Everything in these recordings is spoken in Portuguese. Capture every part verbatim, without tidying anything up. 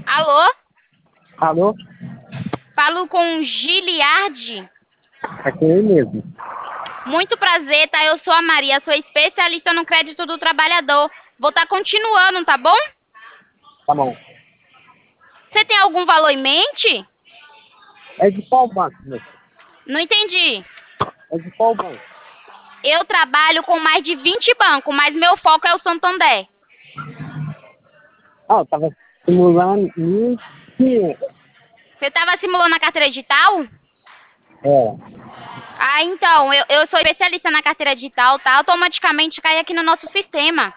Alô? Alô? Falo com Giliardi. Aqui é ele mesmo. Muito prazer, tá? Eu sou a Maria, sou especialista no crédito do trabalhador. Vou estar continuando, tá bom? Tá bom. Você tem algum valor em mente? É de qual banco, meu? Não entendi. É de qual banco? Eu trabalho com mais de vinte bancos, mas meu foco é o Santander. Ah, eu tava simulando mil e quinhentos. Você estava simulando a carteira digital? É. Ah, então, eu, eu sou especialista na carteira digital, tá? Automaticamente cai aqui no nosso sistema,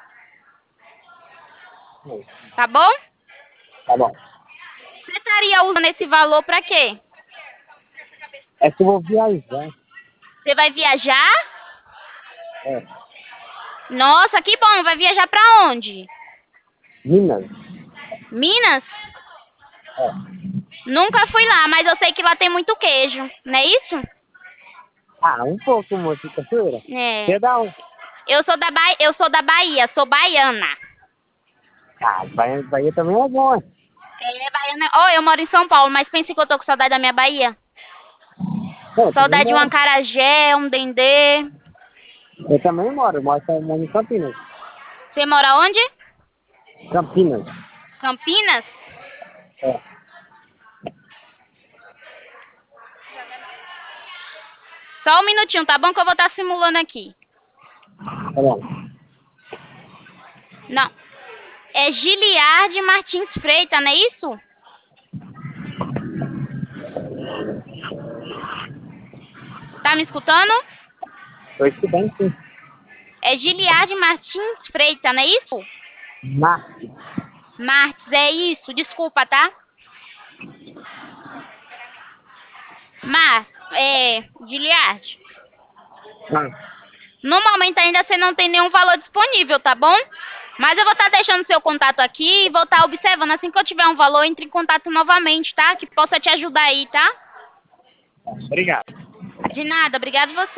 tá bom? Tá bom. Você estaria usando esse valor pra quê? É que eu vou viajar. Você vai viajar? É. Nossa, que bom! Vai viajar pra onde? Minas. Minas? É. Nunca fui lá, mas eu sei que lá tem muito queijo, não é isso? Ah, um pouco, moça, cachoeira. Você É. é da onde? Eu sou da Bahia, eu sou da Bahia, sou baiana. Ah, Bahia, Bahia também é bom. É, baiana. Ó, eu moro em São Paulo, mas pense que eu tô com saudade da minha Bahia. Não, eu também Saudade de um moro. acarajé, um dendê. Eu também moro. Eu moro, eu moro em Campinas. Você mora onde? Campinas. Campinas? É. Só um minutinho, tá bom? Que eu vou estar simulando aqui. Tá bom. Não. É Giliardi Martins Freitas, não é isso? Tá me escutando? Tô estudando sim. É Giliardi Martins Freitas, não é isso? Marte. Martins, é isso. Desculpa, tá? Mas, é... Giliardi, Ah, no momento ainda você não tem nenhum valor disponível, tá bom? Mas eu vou estar deixando seu contato aqui e vou estar observando. Assim que eu tiver um valor, entre em contato novamente, tá? Que possa te ajudar aí, tá? obrigado. De nada, obrigado você.